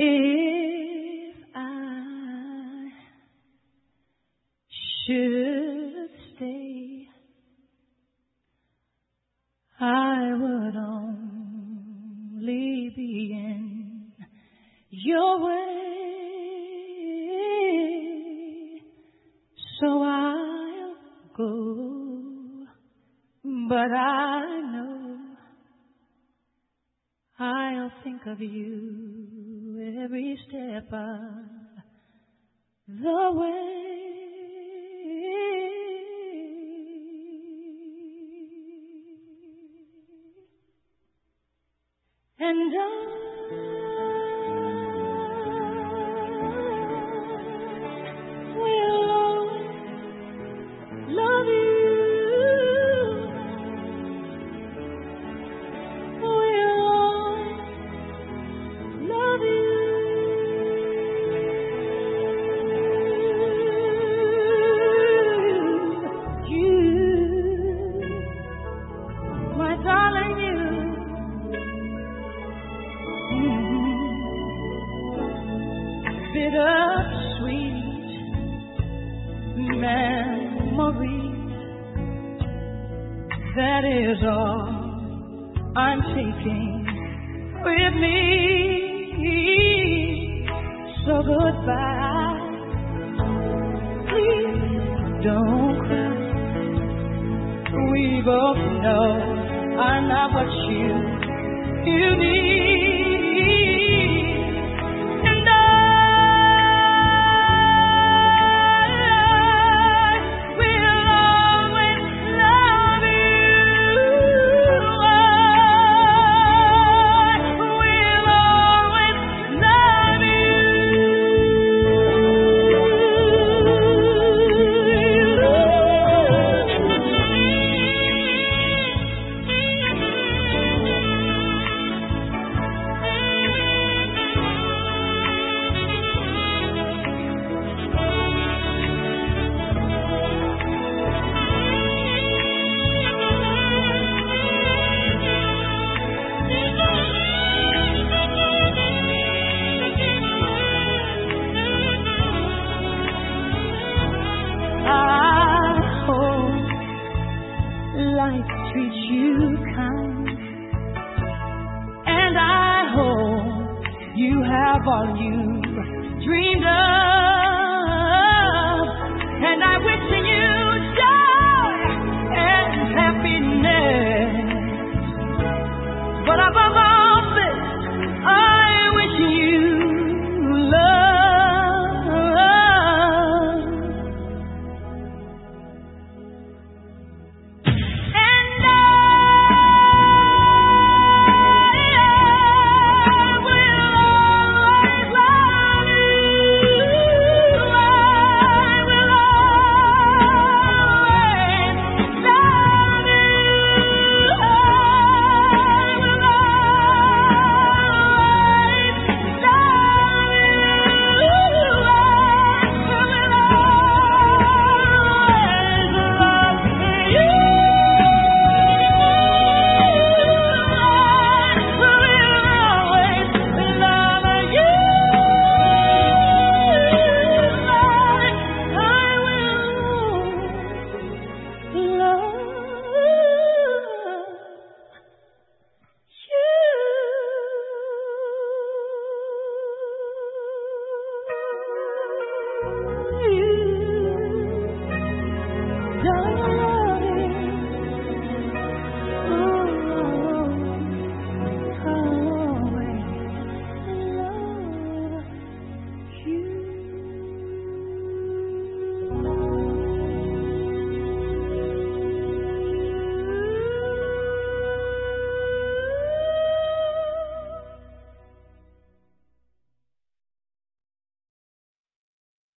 If I should stay, I would only be in your way. So I'll go, but I know I'll think of you every step of the way. And I will always love you. Will always love you. You, my darling, you. Bittersweet memories, that is all I'm taking with me. So goodbye, please don't cry. We both know I'm not what you need. Life treats you kind, and I hope you have all you dreamed of.